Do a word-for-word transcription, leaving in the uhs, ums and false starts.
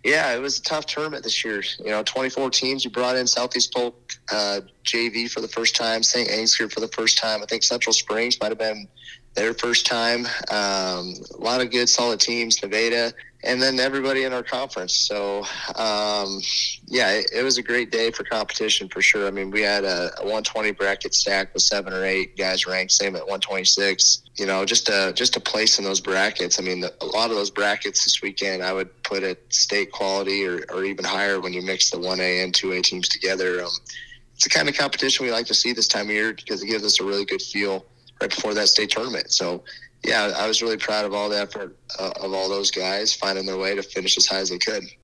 Yeah, it was a tough tournament this year. You know, twenty-four teams. You brought in Southeast Polk uh, J V for the first time, Saint Ansgar for the first time. I think Central Springs might have been their first time. Um, a lot of good, solid teams, Nevada, and then everybody in our conference. So, um, yeah, it, it was a great day for competition for sure. I mean, we had a, a one twenty bracket stacked with seven or eight guys ranked, same at one twenty-six. You know, just a, just a place in those brackets. I mean, the, a lot of those brackets this weekend, I would put at state quality or, or even higher when you mix the one A and two A teams together. Um, it's the kind of competition we like to see this time of year because it gives us a really good feel right before that state tournament. So, yeah, I was really proud of all the effort uh, of all those guys finding their way to finish as high as they could.